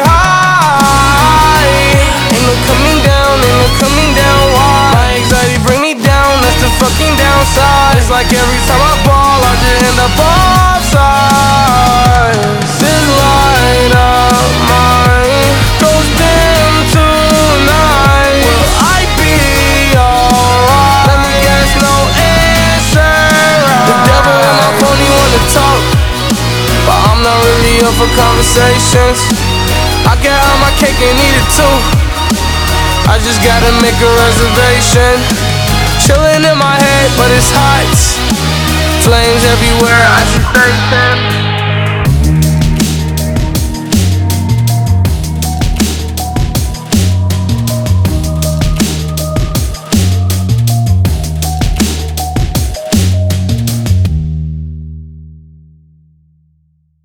high. Ain't no coming down, ain't no coming down. Why? My anxiety bring me down, that's the fucking downside. It's like every time I ball, I just end up offside. This light of mine goes dim tonight. Will I be alright? Let me guess, no answer. The devil in my phone, he wanna talk, but I'm not really up for conversations. I can have my cake and eat it too. I just gotta make a reservation. Chillin' in my head, but it's hot. Flames everywhere, I see Satan.